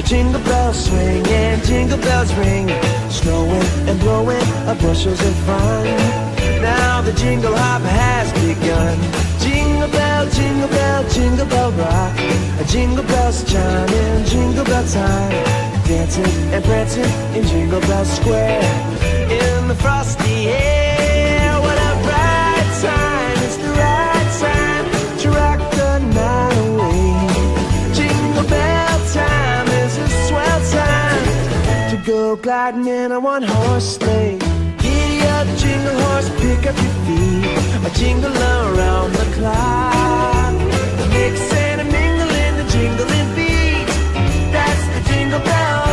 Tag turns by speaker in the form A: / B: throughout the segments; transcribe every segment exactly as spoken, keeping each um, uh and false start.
A: Jingle bells swing and jingle bells ring, snowing and blowing a bushels of fun. Now the jingle hop has begun. Jingle bell, jingle bell, jingle bell rock. Jingle bells chiming, jingle bell time, dancing and prancing in Jingle Bell Square. In the frosty air, what a bright time! It's the right time to rock the night away. Jingle bell time is a swell time to go gliding in a one-horse sleigh. Giddy up, jingle horse, pick up your feet, a jingle around the clock. Mix and a mingle in the jingling beat. That's the Jingle Bell Rock.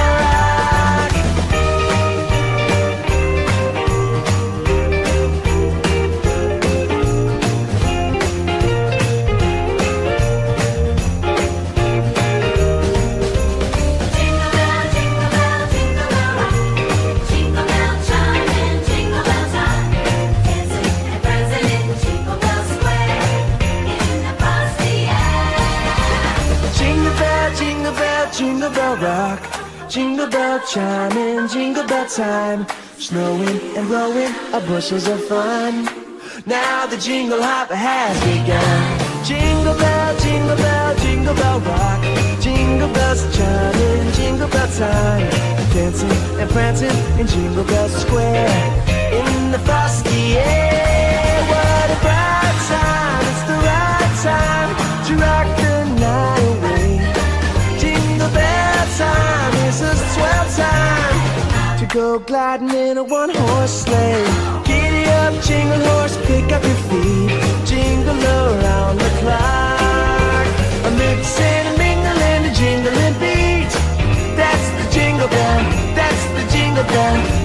B: Jingle bell, jingle bell, jingle bell rock. Jingle bell chiming, jingle bell time, dancing and prancing in Jingle Bell Square. In the frosty air.
A: Jingle bell, jingle bell, jingle bell rock. Jingle bell chiming, jingle bell time, snowing and blowing a bushels of fun. Now the jingle hop has begun. Jingle bell, jingle bell, jingle bell rock. Jingle bells chiming, jingle bell time, dancing and prancing in Jingle Bell Square. In the frosty air, what a bright time! It's the right time to rock the night away. Jingle bell time is a swell time to go gliding in a one-horse sleigh. Giddy up, jingle horse, pick up your feet, jingle around the clock. A mix and a mingle and a jingling beat. That's the jingle bell, that's the jingle bell.